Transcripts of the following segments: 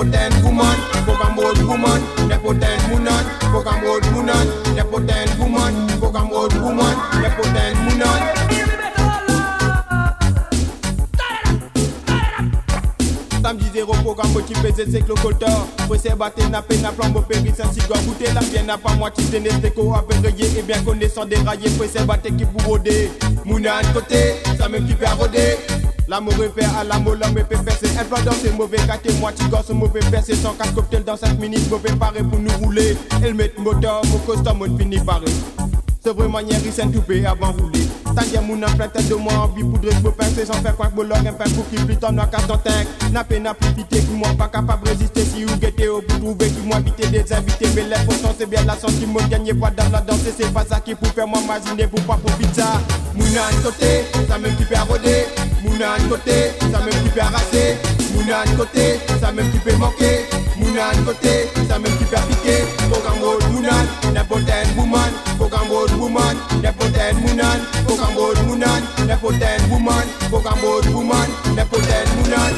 nepotent woman, program road woman, nepotent munan, program road munan, nepotent woman, program road woman, nepotent munan. Samedi zéro programme motivé c'est le colteur. Pressé batté nappé n'a plan beau péris un cigare goûté la bien n'a pas moitié de nestéco apérayé et bien connaissant déraillé. Pressé batté qui pour rôder. Mounan côté, ça même qui fait rôder. L'amour est fait à l'amour, l'homme est fait percer. Elle va danser mauvais gâté, moitié gosse mauvais percer. Sans 4 cocktails dans 5 minutes, mauvais paré pour nous rouler. Elle met moteur, mon costume, on finit paré. C'est vraiment manière, il s'est toupé avant rouler. Tant qu'il y a mon plein tête de moi, envie poudre, je peux pincer sans faire quoi que bolog, un pain pour qui plus t'en a qu'à ton tank. N'a pas n'a plus pité, qui moi pas capable de résister. Si vous guettez au bout, trouver qui moi habiter des invités. Mais l'important c'est bien la sentiment, gagner pas dans la danse. C'est pas ça qui pour faire moi imaginer pour pas profiter ça. Mounan côté, ça même qui peut rôder. Mounan côté, ça même qui peut arraser. Mounan côté, ça même qui peut manquer. Mounan côté, ça même qui peut piquer. Programme road Mounan, n'importe quel woman. Programme road woman, n'importe quel Mounan. Programme road Mounan, n'importe quel woman. Programme road woman, n'importe quel Mounan.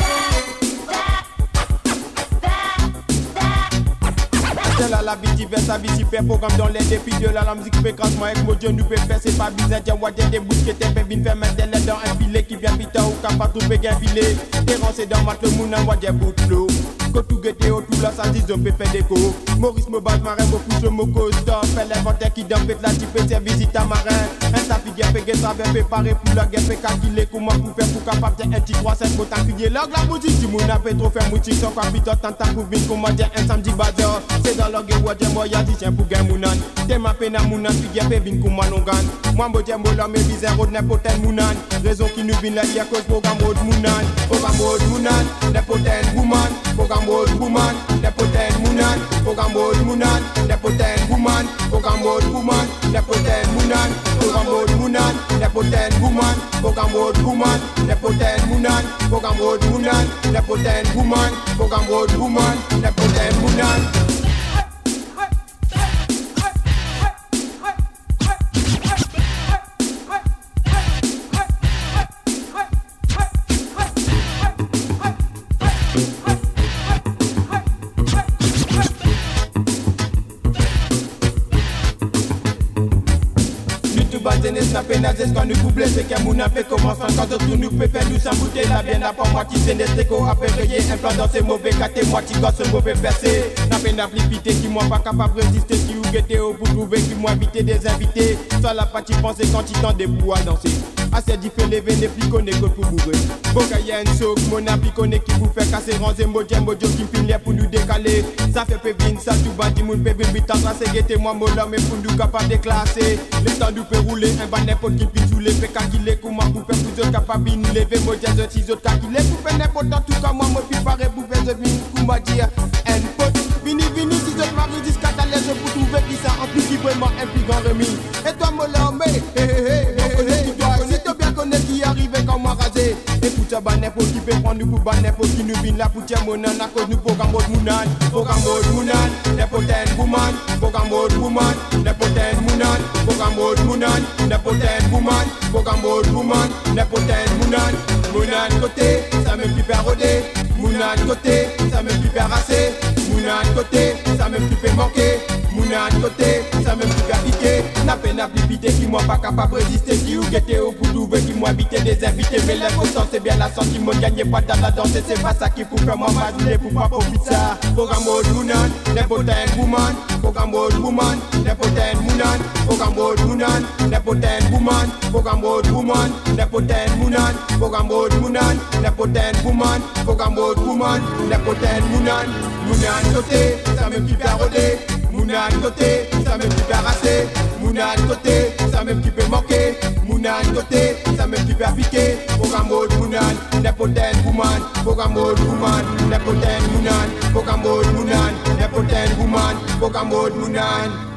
La vie diverse, la vie super programme dans les défis de la musique fait grâce moi avec mon Dieu nous peut faire c'est pas bizarre tiens ouais des bouches qui t'es fait bien faire mettre les dents un filet qui vient vite ou capable trouver gain filet t'es rancé dans ma tout le monde envoie des bouts de l'eau que tout guetté au tout là ça dit on peut faire déco Maurice me bat marin me pousse mon costa fait l'inventaire qui dans fait la type c'est visite à marin un sapi qui a fait que ça va préparer pour la guerre fait calculer comment pour faire pour capable un petit 3 5 mots t'enculer là la musique si mon a fait trop faire moutique sans capitaine tant pour bien comment dire un samedi bazar c'est dans leur guerre ouais moi y'a dit tiens pour gain mounan t'es ma peine à mounan puis y'a fait vin comme moi longan moi me tiens moi là mes visées road n'importe quel mounan raison qui nous vient là y'a cause programme road mounan n'importe quel woman programme road woman n'importe quel mounan programme road mounan n'importe quel woman programme road woman n'importe quel mounan programme road mounan n'importe quel woman programme road woman n'importe quel mounan programme road mounan n'importe quel woman programme road woman n'importe quel mounan. Snapper nazes quand nous couplons c'est qu'un moun a fait commencer quand d'autres nous peut faire nous s'embouter la bien n'a pas moitié c'est nestéco après rayer un plan dans ces mauvais gâtés moitié gosse mauvais percé n'a peine d'applicité qui moi pas capable de résister si vous guettez au bout trouver qui moi invité des invités soit la partie pensée quand il tend des bouts à danser assez diffé lever n'est plus connaît que pour bourrer Boka y'a une souk mon appli connaît qui vous fait casser ranger mojo qui finit pour nous décaler ça fait pévin ça tout bas dit moun pévin vite en train c'est guetter moi mola mais pour nous capable de classer le temps du peut rouler un ban n'importe qui puis sous les fait calculer comment pour faire plusieurs capables de lever mojo de 6 autres calculer pour faire n'importe tout comme moi me préparer pour faire de mine pour dire un pote vini si je marie jusqu'à ta l'aise pour trouver qui ça en plus qui vraiment un plus grand remis et toi mola mais qui arrive comme moi rasé et pour ça ban n'importe qui peut prendre nous pour ban n'importe qui nous vient là pour tiens mon à cause nous programme mode mounan n'importe quel woman programme mode woman n'importe quel mounan programme mode mounan n'importe quel woman programme mode woman n'importe quel mounan côté ça me fait rôder mounan côté ça me fait rasser mounan côté ça me fait manquer mounan côté ça me fait piquer n'a peine à piter qui moi pas capable de résister si vous guettez au bout d'ouvrir qui moi habiter des invités mais l'important c'est bien la sentiment gagner pas dans la danse c'est pas ça qui faut faire moi imaginer pour pas profiter ça programme mode mounan n'importe quel woman programme mode woman n'importe quel mounan programme mode mounan n'importe quel woman programme mode woman n'importe quel mounan programme mode mounan n'importe quel woman programme mode woman n'importe quel mounan côté ça me fait rôder mounan côté ça me fait arraser mounan côté ça me fait manquer mounan côté ça me fait piquer programme mode mounan n'importe quel woman programme mode woman n'importe quel mounan programme mode mounan n'importe quel woman programme mode mounan